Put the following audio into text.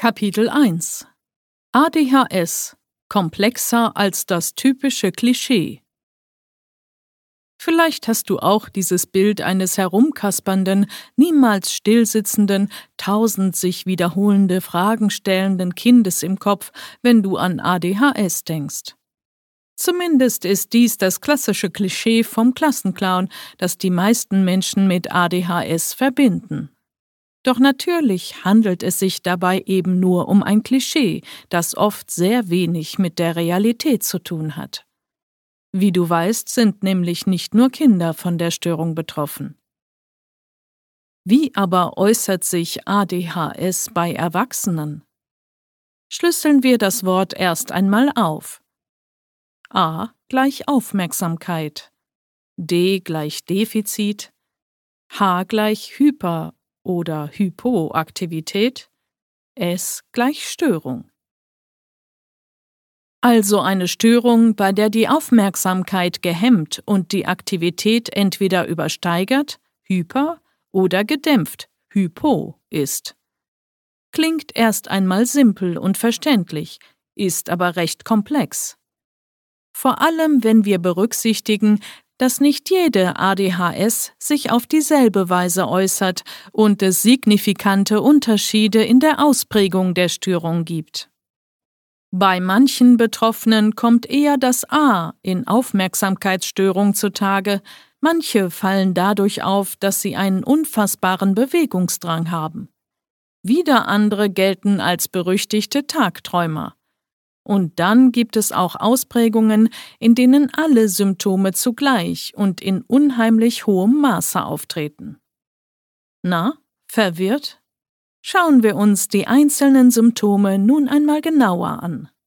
Kapitel 1 ADHS – komplexer als das typische Klischee. Vielleicht hast du auch dieses Bild eines herumkaspernden, niemals stillsitzenden, 1000 sich wiederholende Fragen stellenden Kindes im Kopf, wenn du an ADHS denkst. Zumindest ist dies das klassische Klischee vom Klassenclown, das die meisten Menschen mit ADHS verbinden. Doch natürlich handelt es sich dabei eben nur um ein Klischee, das oft sehr wenig mit der Realität zu tun hat. Wie du weißt, sind nämlich nicht nur Kinder von der Störung betroffen. Wie aber äußert sich ADHS bei Erwachsenen? Schlüsseln wir das Wort erst einmal auf. A gleich Aufmerksamkeit, D gleich Defizit, H gleich Hyper- oder Hypoaktivität, S gleich Störung. Also eine Störung, bei der die Aufmerksamkeit gehemmt und die Aktivität entweder übersteigert, hyper, oder gedämpft, hypo, ist. Klingt erst einmal simpel und verständlich, ist aber recht komplex. Vor allem, wenn wir berücksichtigen, dass nicht jede ADHS sich auf dieselbe Weise äußert und es signifikante Unterschiede in der Ausprägung der Störung gibt. Bei manchen Betroffenen kommt eher das A in Aufmerksamkeitsstörung zutage, manche fallen dadurch auf, dass sie einen unfassbaren Bewegungsdrang haben. Wieder andere gelten als berüchtigte Tagträumer. Und dann gibt es auch Ausprägungen, in denen alle Symptome zugleich und in unheimlich hohem Maße auftreten. Na, verwirrt? Schauen wir uns die einzelnen Symptome nun einmal genauer an.